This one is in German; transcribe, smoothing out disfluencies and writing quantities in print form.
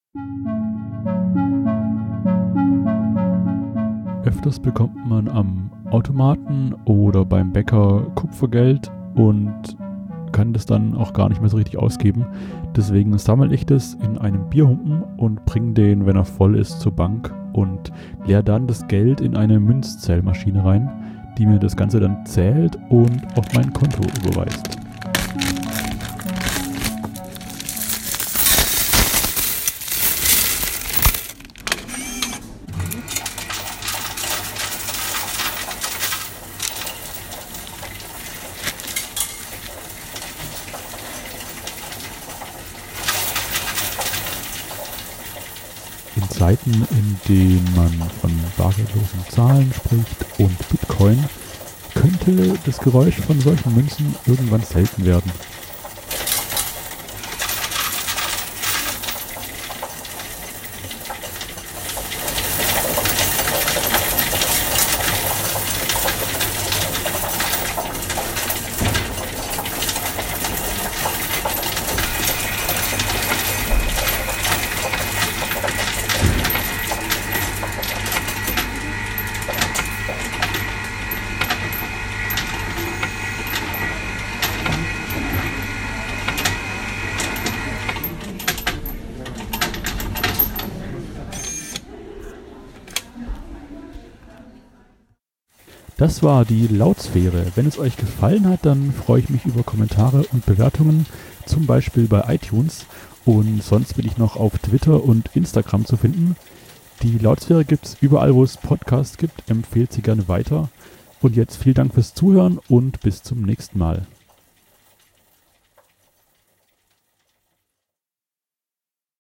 Öfters bekommt man am Automaten oder beim Bäcker Kupfergeld und kann das dann auch gar nicht mehr so richtig ausgeben. Deswegen sammle ich das in einem Bierhumpen und bringe den, wenn er voll ist, zur Bank und leere dann das Geld in eine Münzzählmaschine rein, die mir das Ganze dann zählt und auf mein Konto überweist. In Zeiten, in denen man von bargeldlosen Zahlen spricht und Bitcoin, könnte das Geräusch von solchen Münzen irgendwann selten werden. Das war die Lautsphäre. Wenn es euch gefallen hat, dann freue ich mich über Kommentare und Bewertungen, zum Beispiel bei iTunes. Und sonst bin ich noch auf Twitter und Instagram zu finden. Die Lautsphäre gibt es überall, wo es Podcasts gibt. Empfehlt sie gerne weiter. Und jetzt vielen Dank fürs Zuhören und bis zum nächsten Mal.